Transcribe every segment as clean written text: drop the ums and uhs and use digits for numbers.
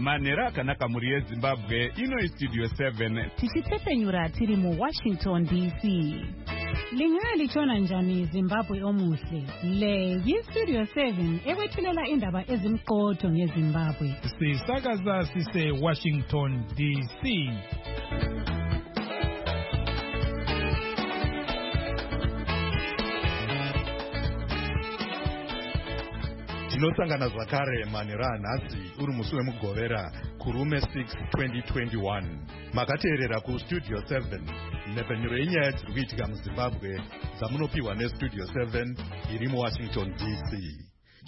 manhero akanaka mhuri yezimbabwe. Ino Studio 7 tichitepfenyura tiri muWashington DC. Lingalichona njani Zimbabwe omuhle? Le yiStudio 7 ekwethulela indaba ezimqotho ngeZimbabwe. Sisakaza sise Washington DC. Tinosangana zvakare manhero anhasi uri musi wemugovera kurume 6 2021. Makateerera kuStudio 7 nhepfenyuro yenyaya dziri kuitika muZimbabwe dzamunopiwa neStudio 7 iri muWashington DC.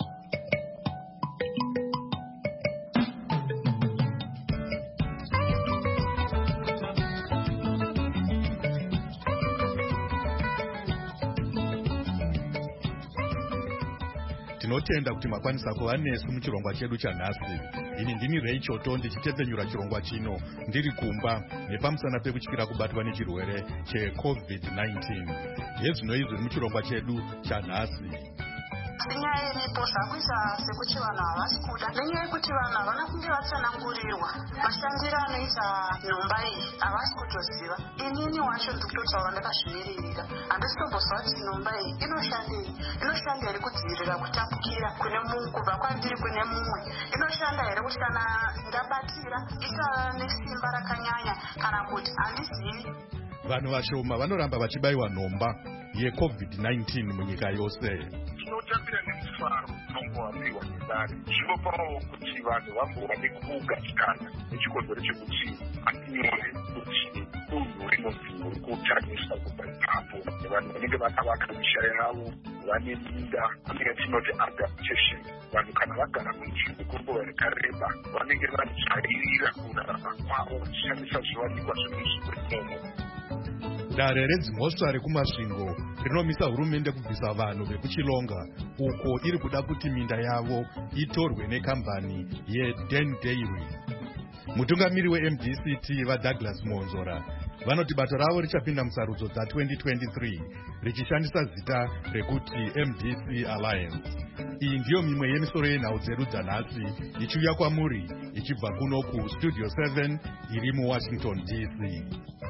Tinotenda kuti makwanisa kuva nesu muchirongwa chedu chanhasi. Ini ndini Rachel Tondi ndichitepfenyura chirongwa chino ndiri kumba nepamusana pekutyira kubatwa nechirwere cheCovid-19. Yezvino izvi muchirongwa chedu chanhasi. Inyaya iripo zvakuita sekuti vanhu havasi kuda nenyaya yekuti vanhu havana kunge vatsanangurirwa mashandiro anoita nhomba iyi havasi kutoziva. Inini wacho ndiri kutotaura ndakazvimirira, handisi tombozwa kuti nhomba iyi inoshandei. Inoshanda here kudzivirira kutapukira kubva kwandiri kune mumwe? Inoshanda here kuti kana ndabatira isava nesimba rakanyanya kana kuti handizivi? Vanhu vashoma vanoramba vachibayiwa nhomba yeCovid-19 munyika yose. Tinotambira nemufaro unongowapiwa nedare chinopawo kuti vanhu vambova nekugadzikana nechikonzero chekuti hatinyore kuti dunhu rinobvi kutanisa kubva ipapo. Vanhu vanenge vakavaka misha yavo vane minda, vanenge tinoti adaptation. Vanhu kana vagara munzvimbo kwenguva yakareba vanenge vajairira kurarama kwavo vachishandisa zviwanikwa zvemuzvibhedhlera. Dare redzimhosva rekumasvingo rinomisa hurumende kubvisa vanhu vekuchilonga uko iri kuda kuti minda yavo itorwe nekambani yeDen Dairy. Mutungamiri weMDCT vaDouglas Monzora vanoti bato ravo richapinda musarudzo dza2023 richishandisa zita rekuti MDC Alliance. Iyi ndiyo mimwe yemisoro yenhau dzedu dzanhasi ichiuya kwamuri ichibva kuno kuStudio 7 iri muWashington DC.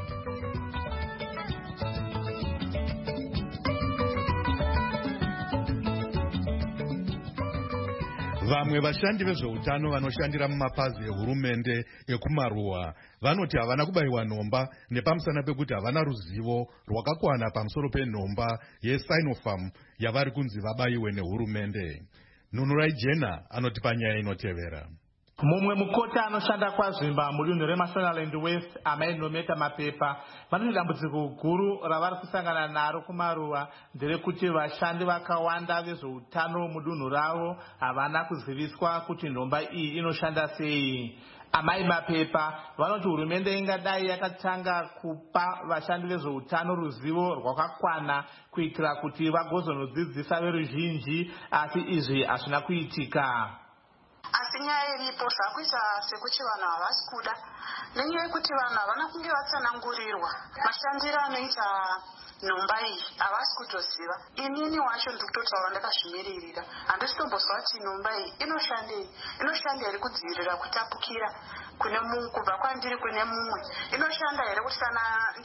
Vamwe vashandi vezveutano vanoshandira mumapazi ehurumende ekumaruwa vanoti havana kubayiwa nhomba nepamusana pekuti havana ruzivo rwakakwana pamusoro penhomba yeSinopharm yavari kunzi vabayiwe nehurumende. Nunurai Jena anoti panyaya inotevera. Mumwe mukota anoshanda kwazvimba mudunhu reMashonaland West amaindometa mapepa vanoti dambudziko guru ravari kusangana naro kumaruwa nderekuti vashandi vakawanda vezveutano mudunhu ravo havana kuziviswa kuti nhomba iyi inoshanda sei. Amai mapepa vanoti hurumende ingadai yakatanga kupa vashandi vezveutano ruzivo rwakakwana kuitira kuti vagozonodzidzisa veruzhinji, asi izvi hazvina kuitika. Asi nyaya iripo zvakuita sekuti vanhu havasi kuda nenyaya yekuti vanhu havana kunge vatsanangurirwa mashandiro anoita nhomba iyi havasi kutoziva. Inini wacho ndiri kutotaura ndakazvimirira, handisi tombozwa kuti nhomba iyi inoshandei. Inoshanda here kudzivirira kutapukira kubva kwandiri kune mumwe? Inoshanda here kuti kana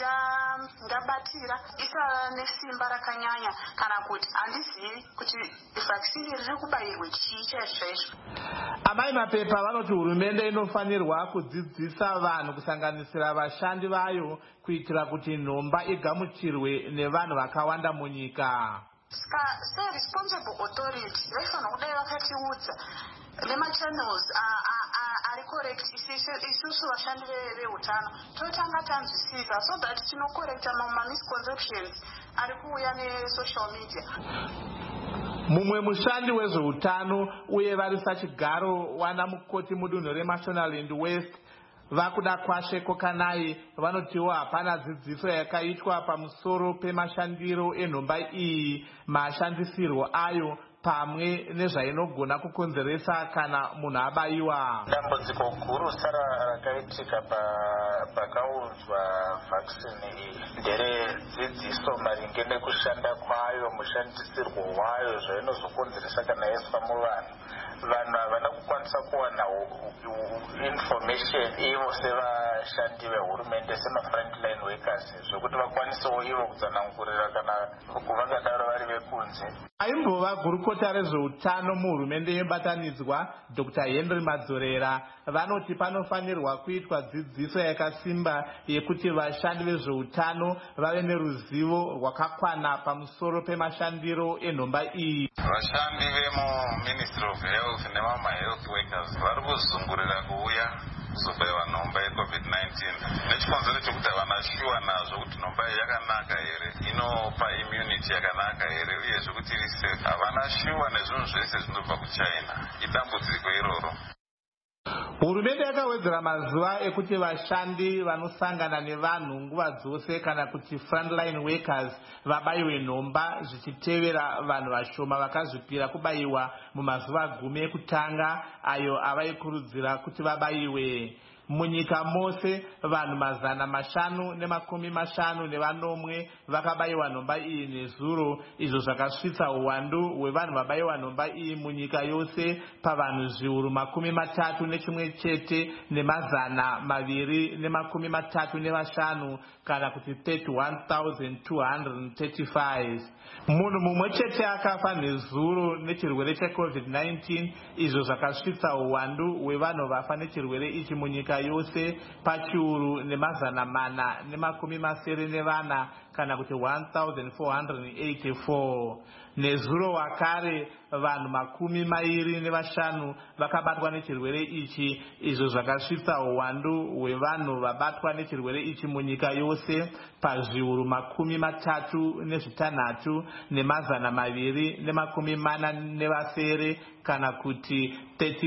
ndabatira isava nesimba rakanyanya kana kuti handizivi kuti vhakisini riri kubayirwe chii chaizvo? Amai mapepa vanoti hurumende inofanirwa kudzidzisa vanhu kusanganisira vashandi vayo kuitira kuti nhomba igamuchirwe nevanhu vakawanda munyika. Se-responsible authority vaifanira kudai vakatiudza nemachannels ari correct. Isusu vashandi veutano totanga tanzwisisa so that tinokorekta misconceptions ari kuuya nesocial media. Mumwe mushandi wezveutano uye vari sachigaro wana mukoti mudunhu reMashonaland West vakuda kwashe Kokanai vanotiwo hapana dzidziso yakaitwa pamusoro pemashandiro enhomba iyi, mashandisirwo ayo pamwe nezvainogona kukonzeresa kana munhu abayiwa. Dambudziko guru sara rakaitika pakaunzwa vhakisini iyi nderedzidziso maringe nekushanda kwayo, mushandisirwo wayo, zvainozokonzeresa kana yaiswa muvanhu. vanhu havana kukwanisa kuwana information ivo sevashandi vehurumende sema-frontline workers zvokuti vakwanisewo ivo kutsanangurira kana kuvakadaro vari vekunze. Aimbova gurukota rezveutano muhurumende yebatanidzwa Dr. Henry Madzorera vanoti panofanirwa kuitwa dzidziso yakasimba yekuti vashandi vezveutano vave neruzivo rwakakwana pamusoro pemashandiro enhomba iyi. Vashandi vemuMinistry of Health nemama-health workers vari kuzungurira kuuya kuzobaiwa nhomba yeCovid-19 nechikonzero chekuti havana shuwa nazvo kuti nhomba iyi yakanaka here, inopa immunity yakanaka here, uyezve kuti iri safe. Havana shuwa nezvinhu zvese zvinobva kuChina. Idambudziko iroro. Hurumende yakawedzera mazuva ekuti vashandi vanosangana nevanhu nguva dzose kana kuti frontline workers vabaiwe nhomba zvichitevera vanhu vashoma vakazvipira kubaiwa mumazuva 10 ekutanga ayo avaikurudzira kuti vabaiwe. Munyika mose vanhu 550 vakabaiwa nhomba iyi nezuro, izvo zvakasvitsa uwandu hwevanhu vabaiwa nhomba iyi munyika yose pavanhu zviuru 3,235 kana kuti 31,235. Munhu mumwe chete akafa nezuro nechirwere cheCovid-19, izvo zvakasvitsa uwandu hwevanhu vafa nechirwere ichi munyika yose pachiuru 494 kana kuti 1,484. Nezuro wakare vanhu 25 vakabatwa nechirwere ichi, izvo zvakasvitsa uwandu hwevanhu vabatwa nechirwere ichi munyika yose pazviuru 36,247 kana kuti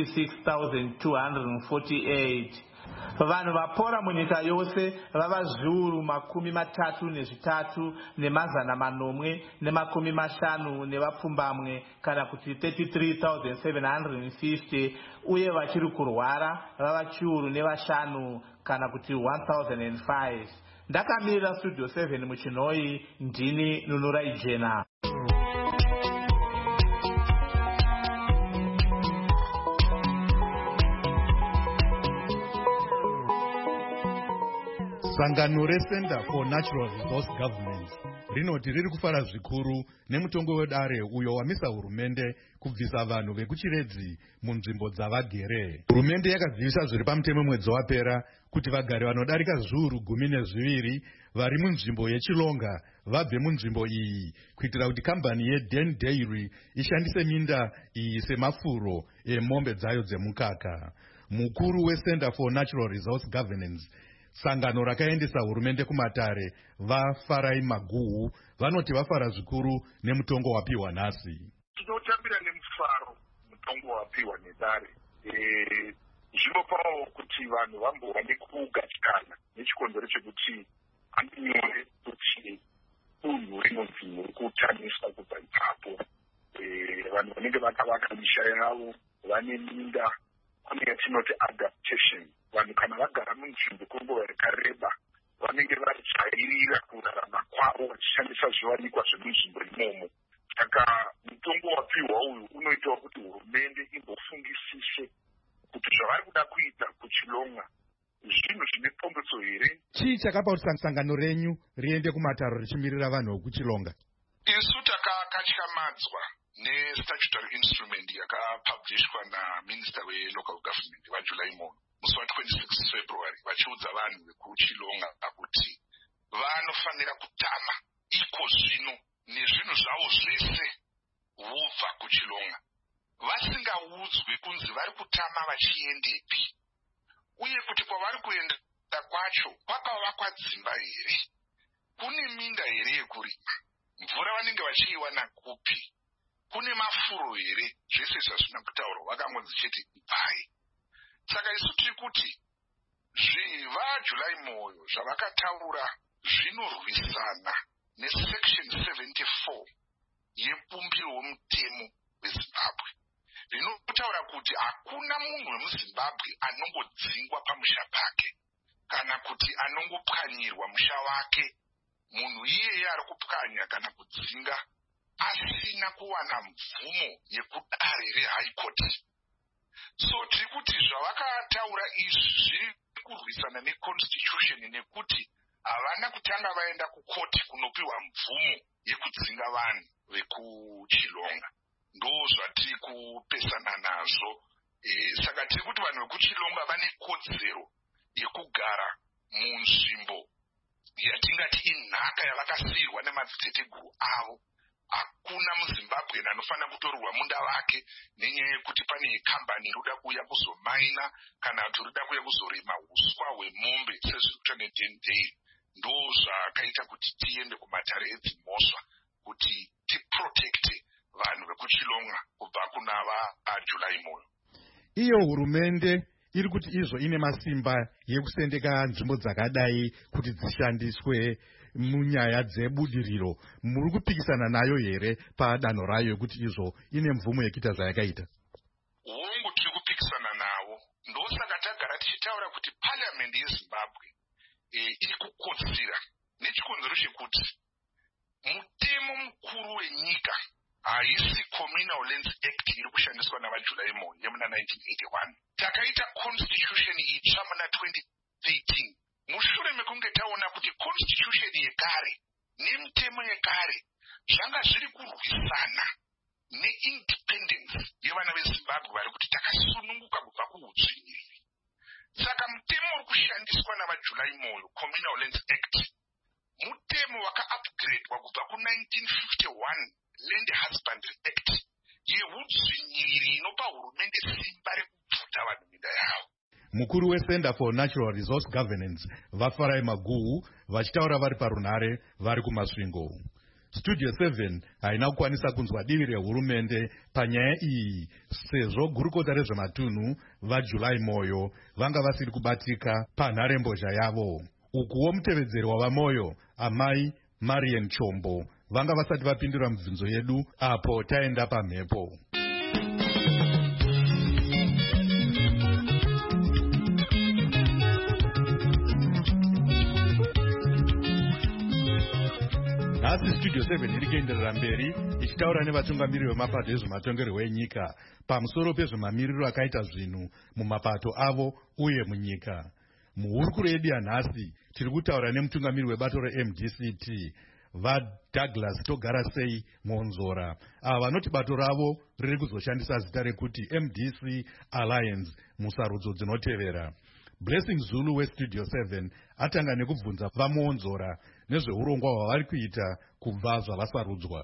36,248. Vanhu vapora munyika yose vava zviuru 33,850 kana kuti 33,750, uye vachiri kurwara vava chiuru 5 kana kuti 1,005. Ndakamirira Studio 7 muChinoi, ndini Nunurai Jena. Sangano reCenter for Natural Resource Governance rinoti riri kufara zvikuru nemutongo wedare uyo wamisa hurumende kubvisa vanhu vekuchiredzi munzvimbo dzavagere. Hurumende yakazivisa zviri pamutemo mwedzi wapera kuti vagari vanodarika zviuru 12 vari munzvimbo yeChilonga vabve munzvimbo iyi kuitira kuti kambani yeDen Dairy ishandise minda iyi semafuro emombe dzayo dzemukaka. Mukuru weCenter for Natural Resource Governance, sangano rakaendesa hurumende kumatare, vaFarai Maguhu, vanoti vafara zvikuru nemutongo wapiwa nhasi. Tinotambira nemufaro mutongo wapiwa nedare. Zvinopawo kuti vanhu vambova nekugatikana nechikonzero chekuti handonyore kuti unhu rinonzi uri kutaniswa kubva ipapo. Vanhu vanenge vakavaka misha yavo vane minda, kune yatinoti adaptation. Vanhu kana vagara munzvimbo kwenguva yakareba vanenge vajairira kurarama kwavo vachishandisa zviwanikwa zvemunzvimbo imomo. Saka mutongo wapiwa uyu unoitawo kuti hurumende imbofungisise kuti zvavari kuda kuita kuChilonga zvinhu zvine pomboso here. Chii chakapa kuti sangano renyu riende kumataro richimirira vanhu vekuChilonga? Isu takatyamadzwa nestatutory instrument yakapublishwa naminister welocal government vaJuly muno musi wa26 February vachiudza vanhu vekuChilonga kuti vanofanira kutama iko zvino nezvinhu zvavo zvese vobva kuChilonga, vasingaudzwi kunzi vari kutama vachiendepi, uye kuti kwavari kuenda kwacho kwakavakwa dzimba here, kune minda here yekurima, mvura vanenge vachiiwana kupi, kune mafuro here. Zvese zvazvina kutaurwa vakangonzi chete ipai. Saka isu tiri kuti vaJuly moyo zvavakataura zvinorwisana nesection 74 yebumbiro wemutemo weZimbabwe, rinotaura kuti hakuna munhu wemuZimbabwe anongodzingwa pamusha pake kana kuti anongopwanyirwa musha wake, munhu iyeye ari kupwanya kana kudzinga asina kuwana mvumo yekudare reHigh Court so tiri kuti zvavakataura izvi zviri kurwisana neconstitution nekuti havana kutanga vaenda kukoti kunopiwa mvumo yekudzinga vanhu vekuchilonga. Ndo zvatiri kupesana nazvo. Saka tiri kuti vanhu vekuchilonga vane kodzero yekugara munzvimbo yatingati inhaka yavakasiyirwa nemadziteteguru avo. Hakuna muZimbabwe anofanira kutorwa munda wake nenyaya yekuti pane kambani inoda kuuya kuzomaina kana kuti inoda kuuya kuzorima uswa hwemombe sezviri kuita neDendale. Ndo zvakaita kuti tiende kumatare edzimhosva kuti tiprotekte vanhu vekuchilonga kubva kuna vaJuly Moyo. Iyo hurumende iri kuti izvo ine masimba yekusendeka nzvimbo dzakadai kuti dzishandiswe munyaya dzebudiriro. Muri kupikisana nayo here padanho rayo yekuti izvo ine mvumo yekuita zvayakaita? Hongu tiri kupikisana nawo. Ndosaka tagara tichitaura kuti parliamendi yeZimbabwe iri kukotsira nechikonzero chekuti mutemo mukuru wenyika haisi Communal Lands Act iri kushandiswa navaJuly Moyo yemuna 1981. Takaita constitution itsva muna 2013. Mushure mekunge taona kuti constitution yekare nemitemo yekare zvanga zviri kurwisana neindependence yevana veZimbabwe vari kuti takasununguka kubva kuutsvinyiriri. Saka mutemo uri kushandiswa navaJuly Moyo, Communal Lands Act, mutemo waka-upgradwa kubva ku-1951 Land Husbandry Act yeudzvinyiriri inopa hurumende simba rekubvuta vanhu minda yavo. Mukuru weCenter for Natural Resource Governance vaFarai Maguhu vachitaura vari parunhare vari kumasvingo. Studio 7 haina kukwanisa kunzwa divi rehurumende panyaya iyi sezvo gurukota rezvematunhu vaJuly Moyo vanga vasiri kubatika panharembozha yavo. Ukuwo mutevedzeri wavaMoyo amai Marian Chombo vanga vasati vapindura mibvunzo yedu apo taenda pamhepo. Nhasi Studio 7 iri kuenderera mberi ichitaura nevatungamiriri vemapato ezvematongerwo enyika pamusoro pezvemamiriro akaita zvinhu mumapato avo uye munyika. Muhurukuro yedu yanhasi tiri kutaura nemutungamiriri webato reMDCT vaDouglas Togara Sei Monzora, ava vanoti bato ravo riri kuzoshandisa zita rekuti MDC Alliance musarudzo dzinotevera. Blessing Zulu weStudio 7 atanga nekubvunza vaMonzora nezveurongwa hwavari kuita kubva zvavasarudzwa.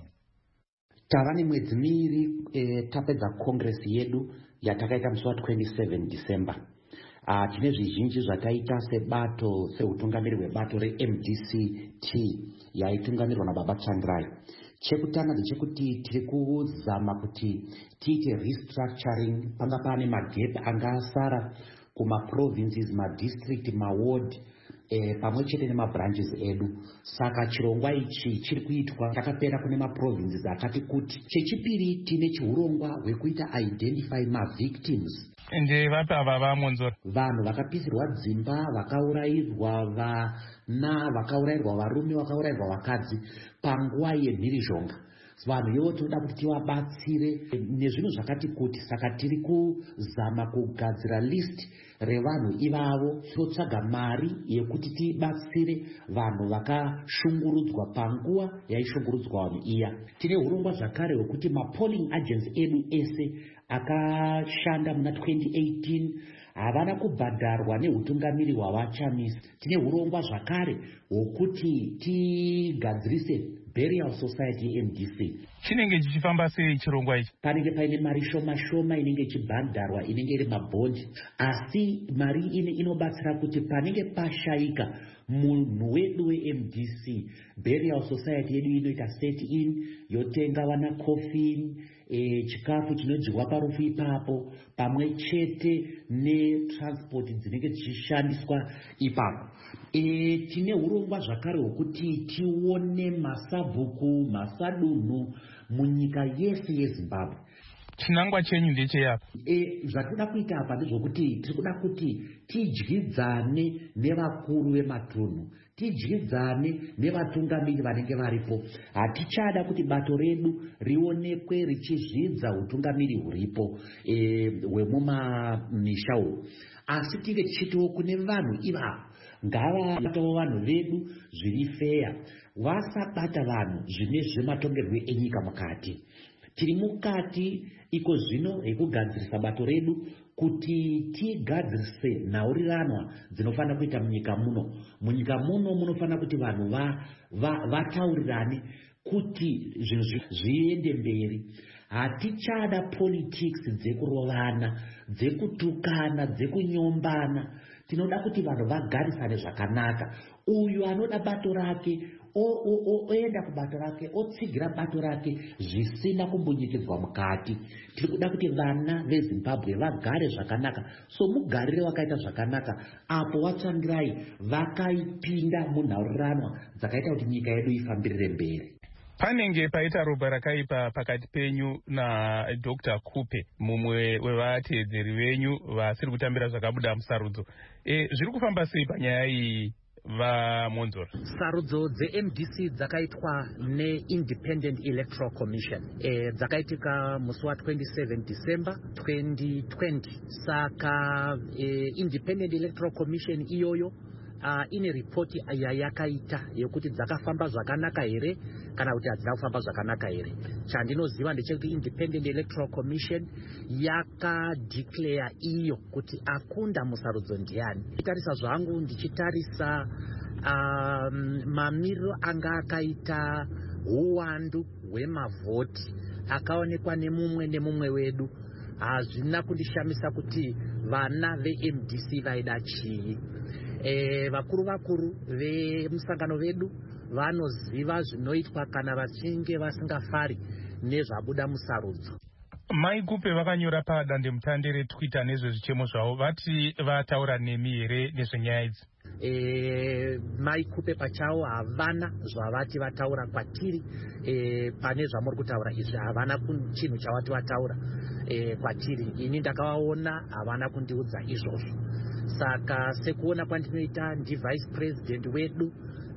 Tava nemwedzi miviri tapedza kongresi yedu yatakaita musi wa27 December. Tine zvizhinji zvataita sebato seutungamiri hwebato reMDCT yaitungamirirwa naBaba Tsvangirai. Chekutanga ndechekuti tiri kuzama kuti tiite restructuring panga pane magap anga asara kumaprovinces, madistrict, maward pamwe chete nemabranches edu. Saka chirongwa ichi chiri kuitwa chakapera kune maprovinces akati kuti. Chechipiri tine chiurongwa hwekuita identify mavictims. Ende vapi ava vaMonzora? Vanhu vakapisirwa dzimba, vakaurairwa vana, vakaurairwa varume, vakaurairwa vakadzi panguva yemhirizhonga. Vanhu ivo tinoda kuti tivabatsire nezvinhu zvakati kuti. Saka tiri kuzama kugadzira list revanhu ivavo totsvaga mari yekuti tibatsire vanhu vakashungurudzwa panguva yaishungurudzwa vanhu iya. Tine urongwa zvakare hwekuti mapolling agents edu ese akashanda muna 2018 havana kubhadharwa neutungamiri hwavachamisa. Tine urongwa zvakare hwokuti tigadzirise Burial Society yeMDC. Chinenge chichifamba sei chirongwa ichi? Panenge paine mari shoma shoma inenge ichibhadharwa inenge iri mabhondi, asi mari ine inobatsira kuti panenge pashaika munhu wedu weMDC, Burial Society yedu inoita set in, yotenga vana coffin, chikafu chinodyiwa parufu ipapo, pamwe chete netransport dzinenge dzichishandiswa ipapo. Tine urongwa zvakare hwokuti tione masabhuku, masadunhu munyika yese yeZimbabwe. chinangwa chenyu ndecheyapa. Zvatinoda kuita apa ndezvokuti tiri kuda kuti tidyidzane nevakuru vematunhu, tidyidzane nevatungamiri vanenge varipo. Hatichada kuti bato redu rionekwe richizvidza utungamiri huripo hwemumamisha umu, asi tinge tichitiwo kune vanhu ivavo ngavabatawo vanhu vedu zviri feya, vasabata vanhu zvine zvematongerwo enyika mukati. Tiri mukati iko zvino ekugadzirisa bato redu kuti tigadzirise nhaurirano dzinofanira kuita munyika muno. Munyika muno munofanira kuti vanhu vataurirane kuti zvinhu zviende mberi. Hatichada politics dzekurovana, dzekutukana, dzekunyombana. Tinoda kuti vanhu vagarisane zvakanaka. Uyu anoda bato rake oenda kubato rake, otsigira bato rake zvisina kumbunyikidzwa mukati. Tiri kuda kuti vana veZimbabwe vagare zvakanaka. So mugarire wakaita zvakanaka apo vatsvangirai vakaipinda munhaurirano dzakaita kuti nyika yedu ifambirire mberi. Panenge paita ropa rakaipa pakati penyu naDr. Kupe, mumwe wevateedzeri venyu vasiri kutambira zvakabuda musarudzo. Zviri kufamba sei panyaya iyi vaMonzora? Sarudzo dzeMDC dzakaitwa neIndependent Electoral Commission dzakaitika musi wa27 December 2020. Saka Independent Electoral Commission iyoyo ine ripoti yayakaita yokuti dzakafamba zvakanaka here kana kuti hadzina kufamba zvakanaka here. Chandinoziva ndechekuti Independent Electoral Commission yakadeclare iyo kuti akunda musarudzo ndiani. Ndichitarisa zvangu ndichitarisa mamiriro anga akaita uwandu hwemavhoti akaonekwa nemumwe wedu, hazvina kundishamisa kuti vana veMDC vaida chii. Vakuru vemusangano vedu vanoziva zvinoitwa kana vachinge vasingafari nezvabuda musarudzo. Mai Kupe vakanyora padandemutande reTwitter nezvezvichemo zvavo, vati vataura nemi here nezvenyaya idzi? Mai Kupe pachavo havana zvavati vataura kwatiri. Pane zvamuri kutaura izvi havana chinhu chavati vataura kwatiri. Ini ndakavaona havana kundiudza izvozvo. Saka sekuona kwandinoita ndivice president wedu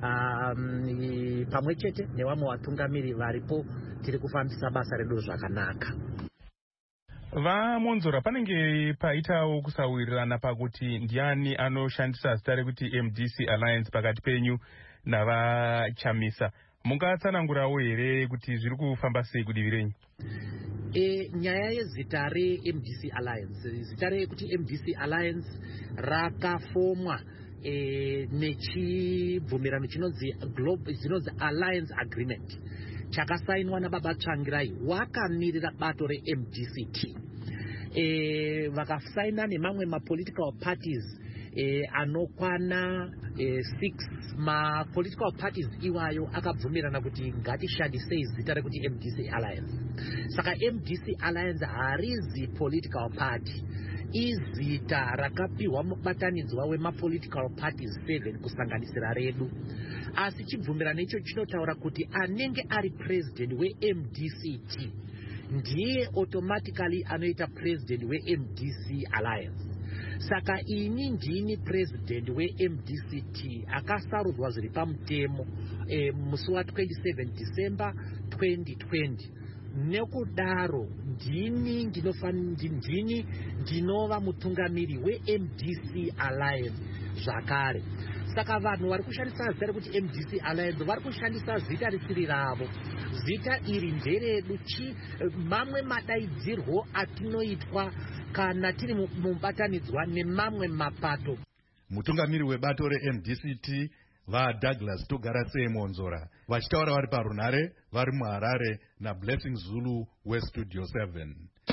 pamwe chete nevamwe vatungamiri varipo, tiri kufambisa basa redu zvakanaka. VaMonzora, panenge paitawo kusawirirana pakuti ndiani anoshandisa zita rekuti MDC Alliance pakati penyu navaChamisa. Mungatsanangurawo here kuti zviri kufamba sei kudivi renyu? Nyaya yezita reMDC Alliance, zita rekuti MDC Alliance rakafomwa nechibvumirano chinonzi Alliance Agreement chakasainwa nababa Tsvangirai wakamirira bato reMDCT. Vakasaina nemamwe mapolitical parties anokwana 6. Mapolitical parties iwayo akabvumirana kuti ngatishandisei zita rekuti MDC Alliance. Saka MDC Alliance harizi political party, izita rakapiwa mubatanidzwa wemapolitical parties 7 kusanganisira redu. Asi chibvumirano icho chinotaura kuti anenge ari president weMDCT ndiye automatically anoita president weMDC Alliance. Saka ini ndini president weMDCT akasarudzwa zviri pamutemo musi wa27 December 2020. Nekudaro ndini ndinova mutungamiri weMDC Alliance zvakare. Saka vanhu vari kushandisa zita rekuti MDC Alliance vari kushandisa zita risiri ravo. Zita iri nderedu. Mamwe madaidzirwo atinoitwa kana tiri mubatanidzwa nemamwe mapato. Mutungamiri webato reMDCT vaDouglas Togarase Monzora vachitaura vari parunhare vari muHarare naBlessing Zulu weStudio 7.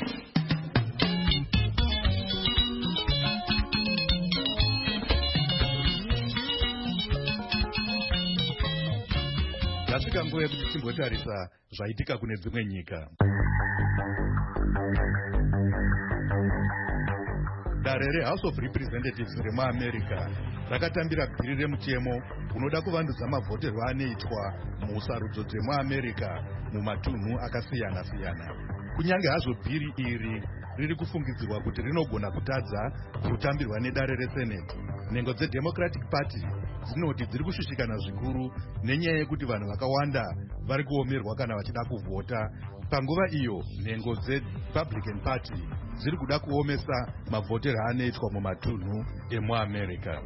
Yasvika nguva yekuti timbotarisa zvaitika kune dzimwe nyika. Dare reHouse of Representatives remuAmerica rakatambira bhiri remutemo unoda kuvandudza mavhoterwo anoitwa musarudzo dzemuAmerica mumatunhu akasiyana-siyana. kunyange hazvo bhiri iri riri kufungidzirwa kuti rinogona kutadza kutambirwa nedare reseneti, nhengo dzeDemocratic Party dzinoti dziri kushushikana zvikuru nenyaya yekuti vanhu vakawanda vari kuomerwa kana vachida kuvhota. Panguva iyo nhengo dzeRepublican Party dziri kuda kuomesa mavhotero anoitwa mumatunhu emuAmerica.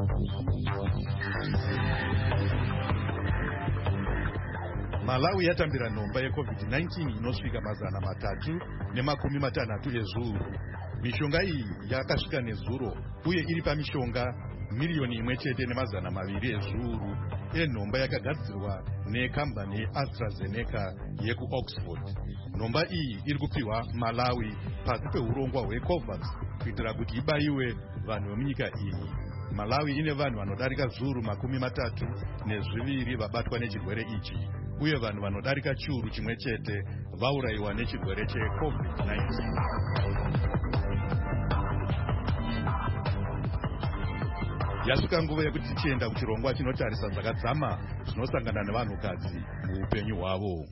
Malawi yatambira nhomba yeCovid-19 inosvika 360 ezviuru. Mishonga iyi yakasvika nezuro uye iri pamishonga 1,200,000 ezviuru enhomba yakagadzirwa nekambani yeAstraZeneca yekuOxford. Nhomba iyi iri kupiwa Malawi pasi peurongwa hweCOVAX kuitira kuti ibayiwe vanhu vemunyika iyi. Malawi ine vanhu vanodarika 32,000 vabatwa nechirwere ichi, uye vanhu vanodarika chiuru chimwe chete vaurayiwa nechirwere cheCovid-19. Yasvika nguva yekuti tichienda kuchirongwa chinotarisa zvakadzama zvinosangana nevanhukadzi muupenyu hwavo.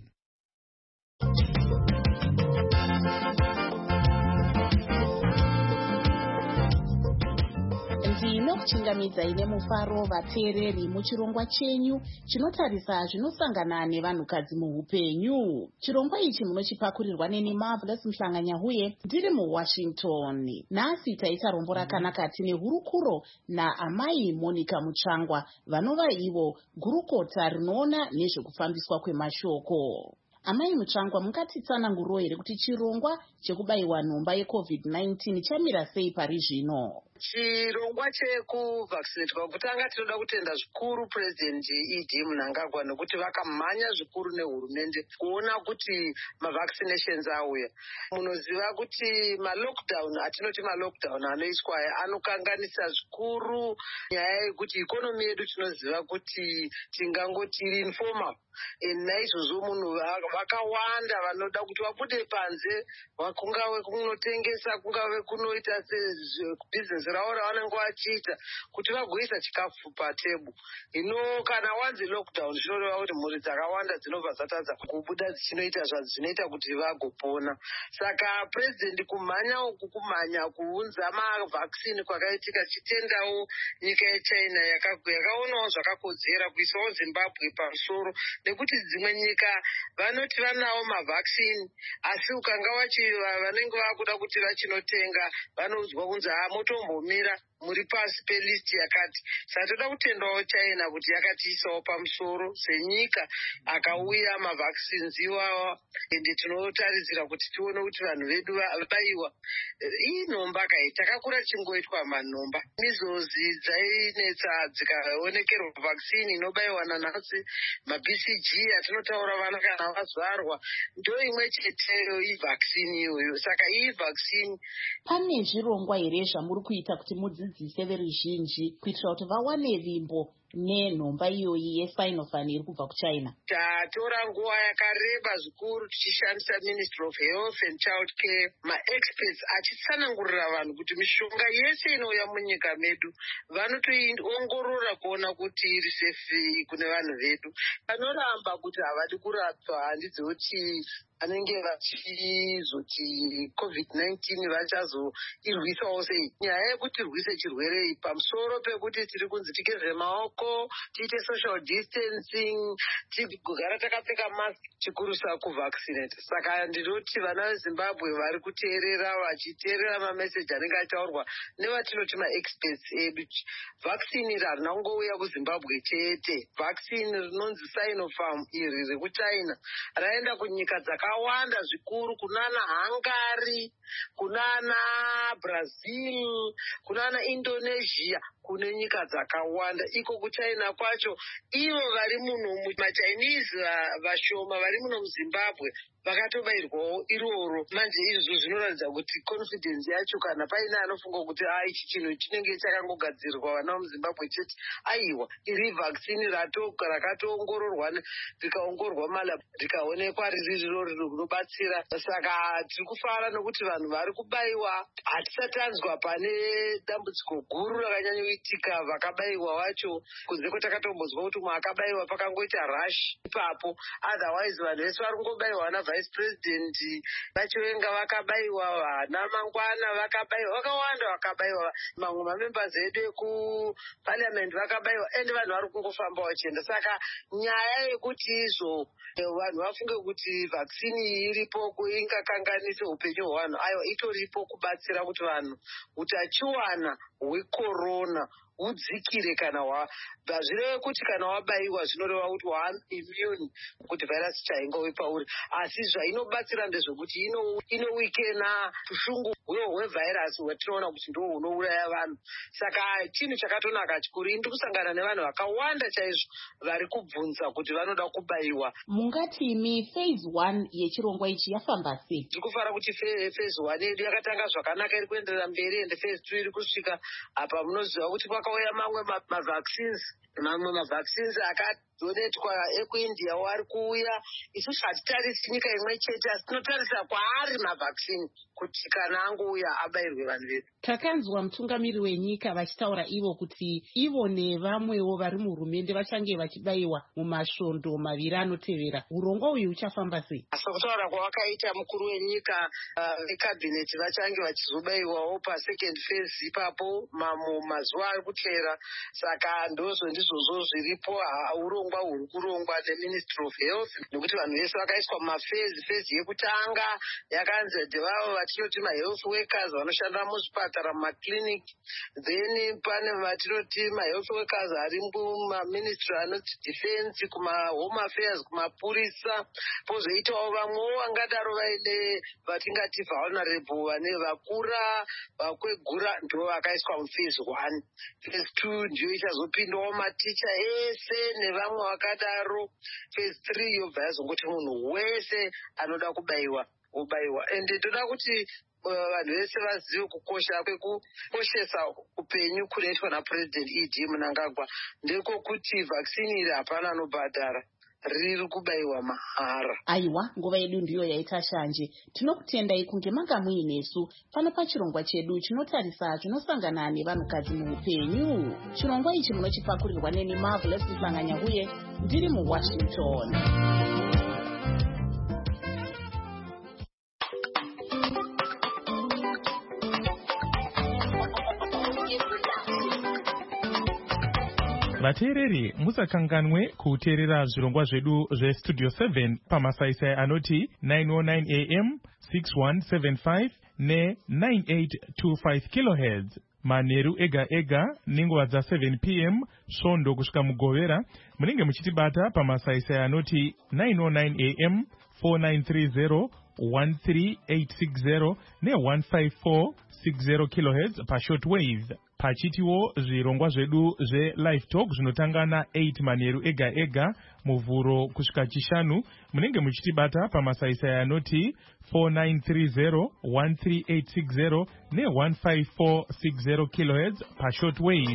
Ndinokuchingamidza ine mufaro vateereri muchirongwa chenyu chinotarisa zvinosangana nevanhukadzi muupenyu. Chirongwa ichi munochipakurirwa neni Marvelous Mhlanganyahuye ndiri muWashington. Nhasi taita rombo rakanaka tine hurukuro naamai Monica Mutsvangwa vanova ivo gurukota rinoona nezvekufambiswa kwemashoko. Amai Mutsvangwa, mungatitsananguriro here kuti chirongwa chekubayiwa nhomba yeCovid-19 chamira sei pari zvino? Chirongwa chekuvaccinatwa kutanga tinoda kutenda zvikuru President E.D. Mnangagwa nekuti vakamhanya zvikuru nehurumende kuona kuti mavaccinations auya. Munoziva kuti malockdown atinoti malockdown anoiswa anokanganisa zvikuru nyaya yekuti ikonomi yedu tinoziva kuti tingangoti iri informal. Naizvozvo munhu vakawanda vanoda kuti vabude panze, kungave kunotengesa, kungave kunoita business ravo ravanenge vachiita kuti vagoisa chikafu patebhu. Hino kana wanzi lockdown zvinoreva kuti mhuri dzakawanda dzinobva dzatadza kubuda dzichinoita zvadzinoita kuti vagopona. Saka president kumhanya uku kumhanya kuunza mavaccine kwakaitika chitendawo nyika yeChina yakaonawo zvakakodzera kuisawo Zimbabwe pamusoro, nekuti dzimwe nyika vanoti vanawo mavaccine asi ukanga vanenge vakuda kuti vachinotenga vanoudzwa kunzi motombomira muri pasi pelist yakati. Saka toda kutendawo China kuti yakatiisawo pamusoro senyika akauya mavaccines iwawa, ende tinotarisira kuti tione kuti vanhu vedu vabayiwa. Iyi nhomba kai takakura chingoitwa manhomba mizozi dzainetsa dzikaonekerwa vaccine inobayiwa nanhasi, maBCG atinotaura vana kana vazvarwa ndo imwe cheteyo ivaccine iyoyo. Saka iyi vaccine pane zvirongwa here zvamuri kuita kuti mudzidzise veruzhinji kuitira kuti vawane vimbo nenhomba iyoyi yeSinopharm iri kubva kuChina? Tatora nguva yakareba zvikuru tichishandisa Ministry of Health and Child Care, maexperts achitsanangurira vanhu kuti mishonga yese inouya munyika medu vanotoiongorora kuona kuti iri safe kune vanhu vedu. Vanoramba kuti havadi kurapwa handidzo kuti vanenge vachizoti COVID-19 vachazoirwisawo sei. Nyaya yekuti rwise chirwere pamusoro pekuti tiri kunzi tigeze maoko, tiite social distancing, tigara takapfeka mask, chikurusa kuvaccinate. Saka ndinoti vana veZimbabwe vari kuteerera vachiteerera mameseji anenge ataurwa nevatinoti maexperts edu. Vaccine harina kungouya kuZimbabwe chete. Vaccine rinonzi Sinopharm iri rekuChina raenda kunyika dzakawanda zvikuru, kunana Hungary, kunana Brazil, kunana Indonesia, kune nyika dzakawanda. Iko kuChina kwacho ivo vari muno maChinese vashoma vari muno muZimbabwe vakatobayirwawo iroro. Manje izvo zvinoratidza kuti confidence yacho kana paine anofunga kuti ichi chinhu chinenge chakangogadzirwa vana muZimbabwe chete, aiwa iri vaccine rakatoongororwa rikaongororwa malab rikaonekwa riri riro rinobatsira. Saka tiri kufara nokuti vanhu vari kubayiwa. Hatisatanzwa pane dambudziko guru rakanyanyoitika vakabayiwa vacho kunze kwatakatombodzwa kuti umwe akabayiwa pakangoita rush ipapo, otherwise vanhu vese vari kungobayiwa vice president vachiwenga vakabayiwa, vana mangwana vakabayiwa, vakawanda vakabayiwa, mamwe mamembers edu ekuparliament vakabayiwa, ende vanhu vari kungofamba vachienda. Saka nyaya yekuti izvo vanhu vafunge kuti vaccine iripo ingakanganise upenyu hwevanhu, aiwa itoripo kubatsira kuti vanhu utachiwana hwekorona udzikire kana zvireve kuti kana wabayiwa zvinoreva kuti immune kuti vhairasi chaingowe pauri, asi zvainobatsira ndezvekuti inowikena ushungu hwevhairasi hwatinoona kuti ndo hunouraya vanhu. Saka chinhu chakatonaka chikuru. Ndiri kusangana nevanhu vakawanda chaizvo vari kubvunza kuti vanoda kubayiwa. Mungatimi phase 1 yechirongwa ichi yafamba sei? Ndiri kufara kuti phase 1 yedu yakatanga zvakanaka, iri kuenderera mberi, ende phase 2 iri kusvika apa munoziva kuti kwakauya mamwe mavaccines akadonetwa ekuindia wari kuuya. Isusu hatitarisi nyika imwe chete, asi tinotarisa kwaari mavaccine kuti kana angouya abayirwe vanhu vedu. Takanzwa mutungamiri wenyika vachitaura ivo kuti ivo nevamwewo vari muhurumende vachange vachibayiwa mumasvondo maviri anotevera. Urongwa uyu uchafamba sei? Sokutaura kwavakaita mukuru wenyika vekabhineti vachange vachizobayiwawo pasecond phase ipapo mazuva ari kutevera. Saka ndozvo ndizvozvo zviripo. Urongwa huri kurongwa neministry of health, nekuti vanhu vese vakaiswa mumafezi. Phase yekutanga yakanzi ndevavo vatinoti mahealth workers vanoshanda muzvipatara, mumaklinik. Then pane vatinoti mahealth workers ari mumaministry anoti defense, kumahome affairs, kumapurisa. Pozoitawo vamwewo vangadaro vaine vatingati vulnerable, vane vakura, vakwegura, ndo vakaiswa muphase 1. Phase 2 ndiyo ichazopindawo maticha ese nevamwe vakadaro. Phase 3 yobva yazongoti munhu wese anoda kubayiwa obayiwa. Ende toda kuti vanhu vese vazive kukosha kwekukoshesa upenyu kunoitwa naPresident E.D. Mnangagwa, ndeko kuti vaccine iri hapana anobhadhara, riri kubayiwa mahara. Aiwa, nguva yedu ndiyo yaita shanje. Tinokutendai kunge manga muinesu pano pachirongwa chedu chinotarisa zvinosangana nevanhukadzi muupenyu. Chirongwa ichi munochipakurirwa neni Marvelous Mhlanganya-Huye, ndiri muWashington. vateereri musakanganwe kuteerera zvirongwa zvedu zvestudio 7 pamasaisai anoti 909 am 6175 ne9825 kilohertz manheru ega ega nenguva dza7 pm svondo kusvika mugovera. munenge muchitibata pamasaisai anoti 909 am 4930 13860 ne15460 kilohertz pashortwave. pachitiwo zvirongwa zvedu zvelive talk zvinotanga na8 manheru ega ega muvhuro kusvika chishanu. munenge muchitibata pamasaisai anoti 4930 13860 ne15460 kilohertz pashortwave.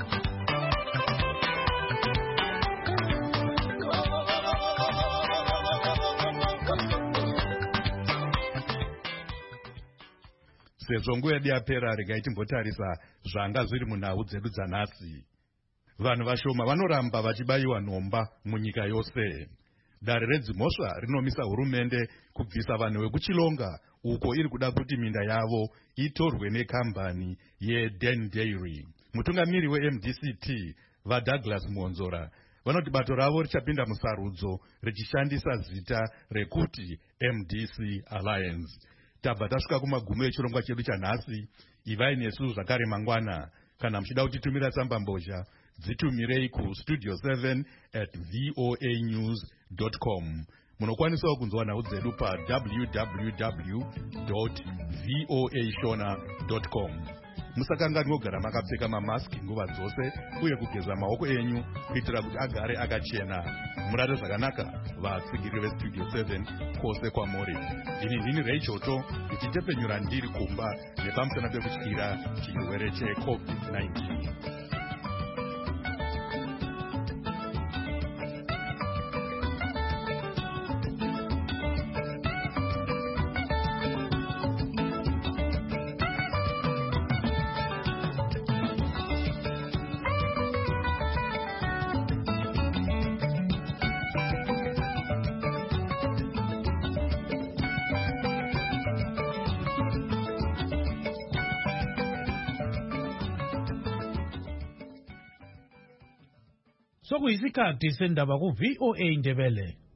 sezvo nguva yedu yapera, regai timbotarisa zvanga zviri munhau dzedu dzanhasi. Vanhu vashoma vanoramba vachibayiwa nhomba munyika yose. Dare redzimhosva rinomisa hurumende kubvisa vanhu vekuchilonga uko iri kuda kuti minda yavo itorwe nekambani yeDen Dairy. Mutungamiri weMDCT vaDouglas Muonzora vanoti bato ravo richapinda musarudzo richishandisa zita rekuti MDC Alliance. Tabva tasvika kumagumo echirongwa chedu chanhasi. Ivai nesu zvakare mangwana. Kana muchida kutitumira tsamba mbozha, dzitumirei kustudio 7@voanews.com. Munokwanisawo kunzwa nhau dzedu pa www.voashona.com. Musakanganwe kugara makapfeka mamaski nguva dzose uye kugeza maoko enyu kuitira kuti agare akachena. Murate zvakanaka vatsigiri vestudio 7 kwose kwamuri. Ini ndini Raichoto ndichitepenyura ndiri kumba nepamusana pekutyira chirwere cheCovid-19. sokuyisikhathi sendaba ku-VOA Ndebele.